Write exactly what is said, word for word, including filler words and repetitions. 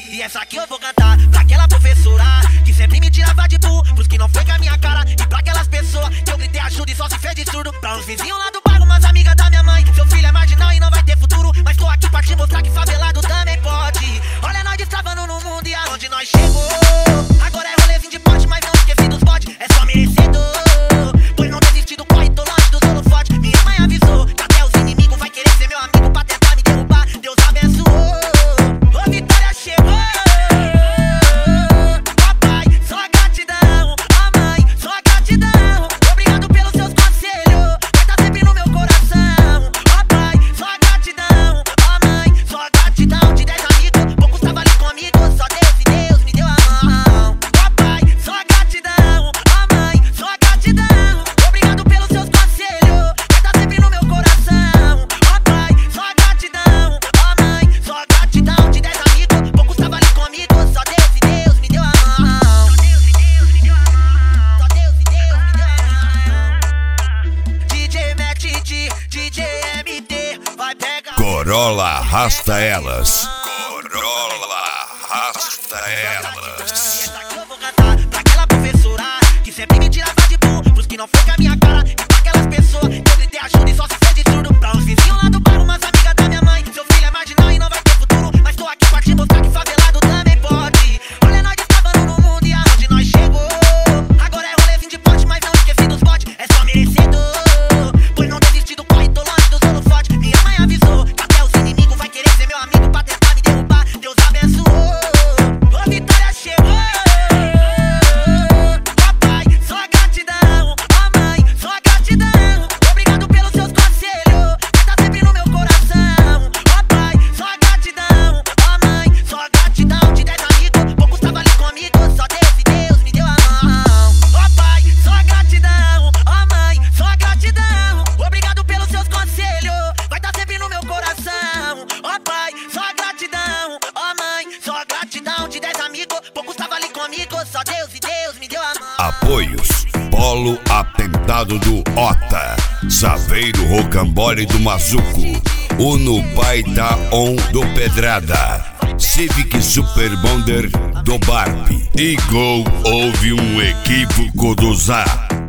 E essa aqui eu vou cantar pra aquela professora que sempre me tirava de burro, pros que não foi com a minha cara. E pra aquelas pessoas que eu gritei ajuda e só se fez de surdo. Pra uns vizinhos lá do bairro, umas amigas da minha mãe. Seu filho é marginal e não vai ter futuro, mas tô aqui pra te mostrar que favelado também pode. Olha nós destravando no mundo e aonde nós chegou. Agora é rolezinho de porte, mas não esqueci dos bodes. É só merecedor, pois não desisti do corre, tô longe dos holofotes. Minha mãe avisou que até os inimigos vai querer ser meu amigo pra tentar me derrubar. Deus abençoou, ô vitória chegou. Papai, só gratidão. Ó mãe, só gratidão. Obrigado pelos seus conselhos, vai tá sempre no meu coração. Ó pai, só gratidão. Ó mãe, só gratidão. De dez amigos, poucos tava ali comigo. Só Deus e Deus me deu a mão. Ó pai, só gratidão. Ó mãe, só gratidão. Obrigado pelos seus conselhos, vai tá sempre no meu coração. Ó pai, só gratidão. Ó mãe, só gratidão. De dez amigos, poucos tava ali comigo. Só Deus e Deus me deu a mão. Só Deus e Deus me deu a mão. Só Deus e Deus me deu a mão. D J Matt, D J M D, vai pegar. Corolla arrasta elas. Corolla arrasta elas. Essa aqui eu vou cantar pra aquela professora que sempre me tirava de burro, pros que não foi com a minha cara. E pra aquelas pessoas que eu gritei ajuda e só se fez de surdo. Pra uns vizinhos lá do bairro, umas amigas da minha mãe. Seu filho é marginal e não vai ter futuro, mas tô aqui pra te mostrar que favelado também pode. Olha nós destravando no mundo e aonde nós chegou. Agora é rolezinho de porte, mas não esqueci dos bodes. É só merecedor, pois não desisti do corre, tô longe dos holofotes. Minha mãe avisou que até os inimigos vai querer ser meu amigo pra tentar me derrubar. Deus abençoou, ô vitória chegou. Papai, só gratidão. Ó mãe, só gratidão. Obrigado pelos seus conselhos, vai tá sempre no meu coração. Ó pai, só gratidão. Ó mãe, só gratidão. De dez amigos, poucos tava ali comigo. Só Deus e Deus me deu a mão. Ó pai, só gratidão. Ó mãe, só gratidão. Obrigado pelos seus conselhos, vai tá sempre no meu coração. Ó pai, só gratidão. Ó mãe, só gratidão. De dez amigos, poucos tava ali comigo. Só Deus e Deus me deu a mão. Apoios: Polo Atentado do Ota, Saveiro Rocambole do Mazuco, Uno Baita On do Pedrada, Civic Super Bonder do Barp e Gol. Houve um equívoco do Zá.